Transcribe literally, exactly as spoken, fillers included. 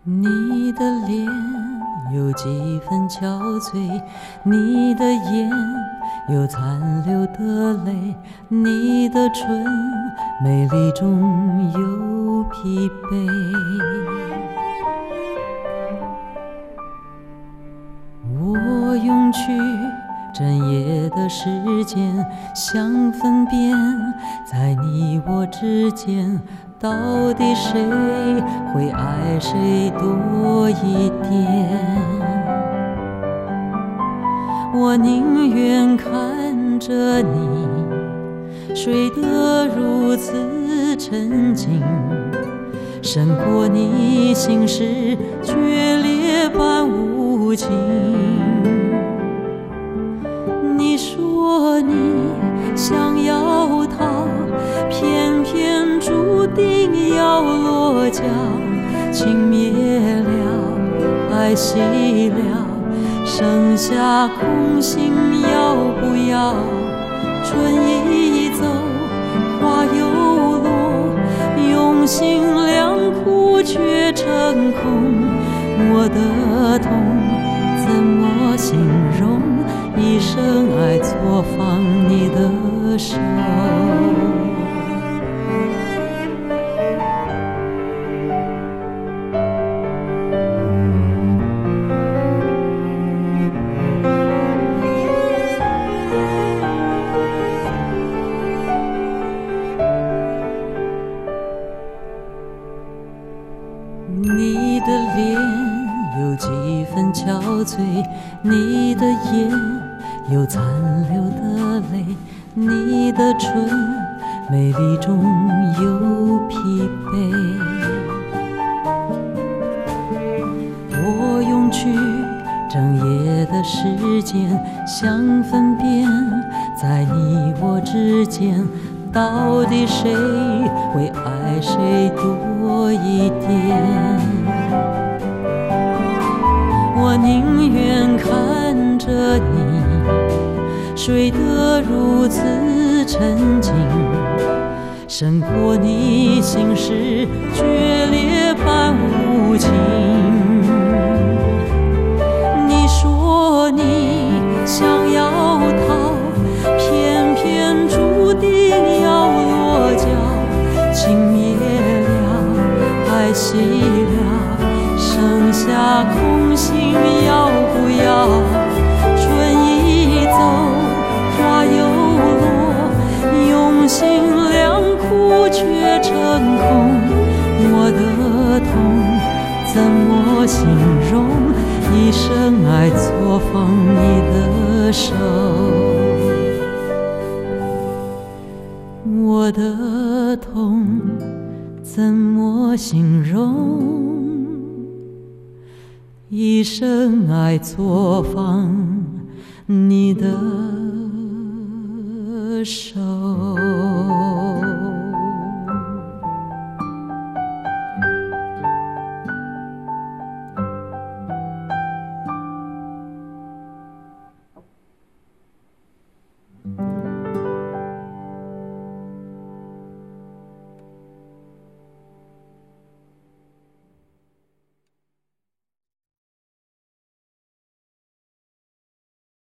你的脸有几分憔悴，你的眼有残留的泪，你的唇美丽中有疲惫。我用去整夜的时间想分辨，在你我之间到底谁会爱谁多一点。我宁愿看着你睡得如此沉静，胜过你心事决裂般无情。你说你想要他，偏偏注定要落脚，情灭了，爱熄了，剩下空心要不要？春已走，花又落，用心良苦却成空。我的痛怎么形容？一生爱错放你的手。你的脸有几分憔悴，你的眼有残留的泪，你的唇美丽中有疲惫。我用去整夜的时间想分辨，在你我之间到底谁会爱谁多一点。我宁愿看着你睡得如此沉静，胜过你心事决裂般无情。你说你想要他，偏偏注定要落脚，情灭了，爱熄了，剩下空心要不要？春已走，花又落，用心良苦却成空。我的痛怎么形容？一生爱错放你的手。我的痛怎么形容？一生爱错放你的手。